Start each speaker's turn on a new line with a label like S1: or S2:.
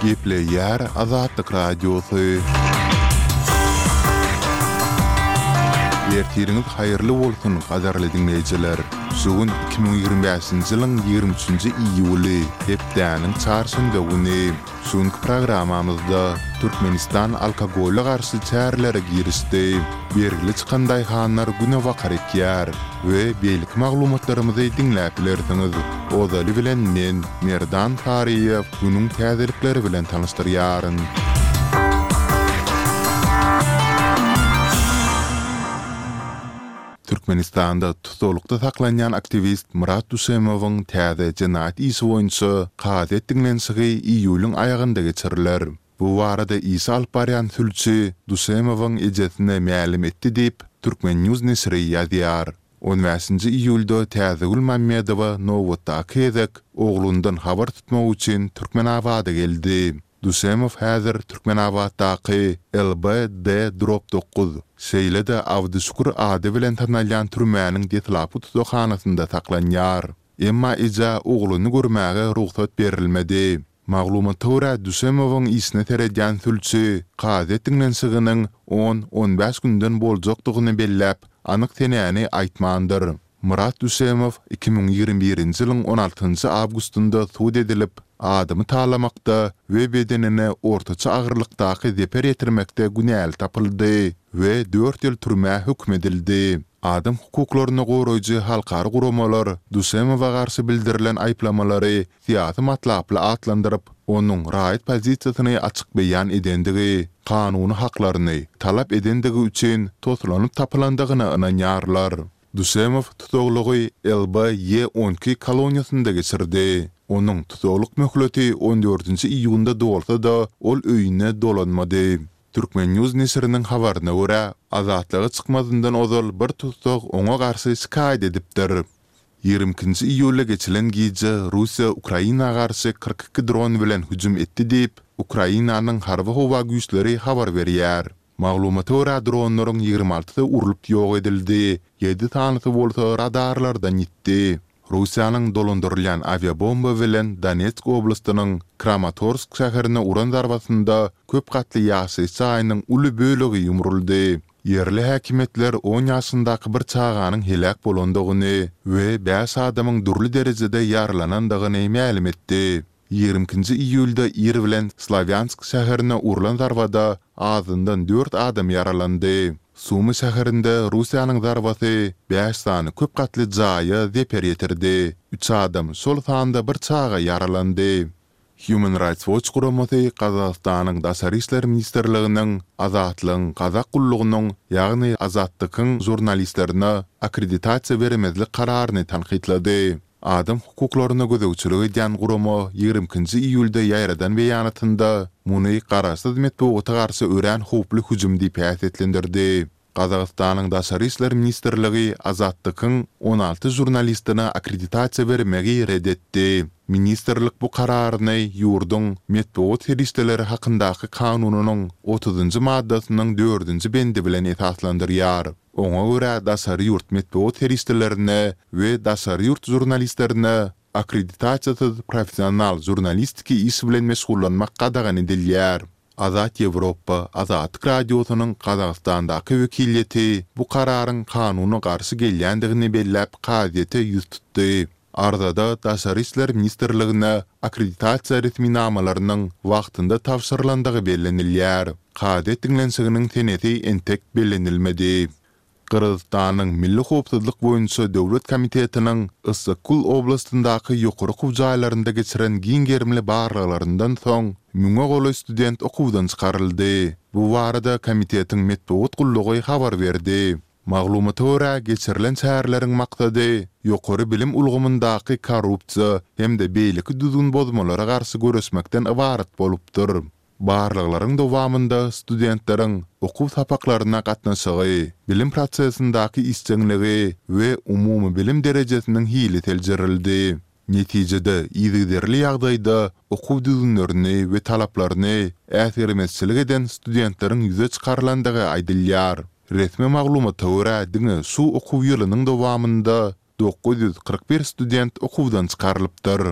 S1: Geple yer Azadlık Radyosu. Ertiriniz hayırlı olsun qadarly dinleyijiler. Şugun 2025-nji ýylyň 23-nji iýuly hepdäniň çarşamba güni şuňky programamyzda Türkmenistan alkogoly garşy çärlere girişdi. Bergili çykanday hanlar güne wakarekýär we beýlik maglumatlarymyzy dinläp bilersiňiz. Ozaly bilen men Merdan Tariýew günüň täzelikleri bilen tanışdyrýaryn. Türkmenistan'da tutulukda saklanyan aktivist Murat Dusemowyň täze jinayet isi boýunça qad etdiňlenşigi iýulyň aýagynda geçiriler. Bu barada isi alyp barýan sülçi Dusemowyň ejesine mälim etdi diýip Türkmen News nesri ýazýar. 15-nji iýulda täze Gulmammedowa Nowotda kezek oglundan habar tutmak üçin Türkmenabada geldi. Dusemow häzir Türkmenabaddaky LBD Drop 9 şeýle-de Awdyşukur ady bilen tanalýan türmäniň detlapy tutuşanasynda saklanýar. Emma eja ogluny görmäge ruhsat berilmedi. Maglumatlara görä Dusemowyň isine teredýän sülçi qad etdiňlenşiginiň 10-15 günden boljakdygyny belläp anyk tenäni aýtmandyr. Murat Dusemow 2021-nji ýylyň 16-njy awgustunda suud edilip adamy talamakda we bedenine ortaça agyrlykdaky zeper etirmekde günäl tapyldy we 4 ýyl türme hükm edildi. Adam hukuklaryna goraýjy halkary guramalar Dusemowa garşy bildirilen aýplamalary siýasy matlaply atlandyryp, onuň raýat pozisiýasyny açyk beýan edendigi, kanuny haklaryny talap edendigi üçin toslanyp tapylandygyny ynanýarlar. Dusemow tutuglugy LBY-12 koloniýasynda geçirdi. Onuň tutukluk möhleti 14-nji iýunda dolsa da ol öýüne dolanmady. Türkmen News nesriniň habaryna görä, azatlygy çykmazyndan ozal bir tutuk oňa garşy şikaýet edipdir. 22-nji iýulda geçilen gije Russiýa Ukraina garşy 42 dron bilen hüjüm etdi diýip Ukrainanyň harby howa güýçleri habar berýär. Maglumata görä dronlaryň 26-sy urulyp ýok edildi, 7 tanysy bolsa radarlardan gitdi. Russiýanyň dolandyrylýan aviabomba bilen Donetsk oblastynyň Kramatorsk şäherine uran zarbasynda köp gatly ýaşy çaýynyň uly bölegi ýumruldy. Yerli häkimetler 10 ýaşyndaky bir çaganyň helak bolandygyny we 5 adamyň durly derejede ýaralanandygyny mälim etdi. 20-nji iýulda Ir bilen Slavyansk şäherine urulan zarbada azyndan 4 adam yaralandy. Sumy şäherinde Russiýanyň zarbasy 5 sany köp gatly jaýy zeper ýetirdi. 3 adam şol sanda bir çaga yaralandy. Human Rights Watch guramasy Kazakstanyň Daşary işler ministrliginiň azatlygyň Kazak gullugynyň ýagny azatlygyň jurnalistlerine akkreditasiýa bermezlik kararyny tanqidlady. Adam hukuklaryna gözegçilik edýän gurama 20-nji iýulda ýaýradan beýanatynda muny garaşsyz metbuata garşy örän howply hüjüm diýip häsiýetlendirdi. Kazakstanyň Daşary işler ministrligi azatlygyň 16 jurnalistine akkreditasiýa bermegi reddetdi. Ministrlik bu kararyny ýurduň metbuat herişdeleri hakyndaky kanunynyň 30-njy maddasynyň 4-nji bendi bilen esaslandyrýar. Oňa görä Daşary ýurt metbuat herişdelerine we Daşary ýurt jurnalistlerine akkreditasiýasyz professional jurnalistiki iş bilen meşgullanmak gadagan edilýär. Azat Ýewropa, Azatlyk Radiosynyň Kazakstandaky wekilleti bu kararyň kanuny garşy gelýändigini belläp gaýete ýüz tutdy. Ardada Daşary işler ministrligine akkreditasiýa resminamalarynyň wagtynda tapşyrlandygy bellenilýär. Gaýet etdiňlenşiginiň teneti entek bellenilmedi. Kırgızstanyň Milli Howpsuzlyk boýunça Döwlet Komitetiniň Issykul oblastyndaky ýokary okuw jaýlarynda geçiren giňgermli barlylaryndan soň müňe goly student okuwdan çykaryldy. Bu barada komitetiň metbuat gullugy habar berdi. Maglumata görä geçirilen çärleriň maksady ýokary bilim ulgamyndaky korrupsiýa hemde beýleki düzgün bozmalara garşy göresmekden ibarat bolupdyr. Barlyklaryň dowamında studentleriň okuw sapaklaryna gatnaşygy, bilim prosesindaky işçiligi we umumy bilim derejesiniň hili teljerildi. Netijede ýygyderli ýagdaýda okuw düzünlerini we talaplaryny äsirmezçilik eden studentleriň ýüze çykarlandygy aýdylýar. Resmi maglumata görä diňe şu okuw ýylynyň dowamında 941 student okuwdan çykarylypdyr.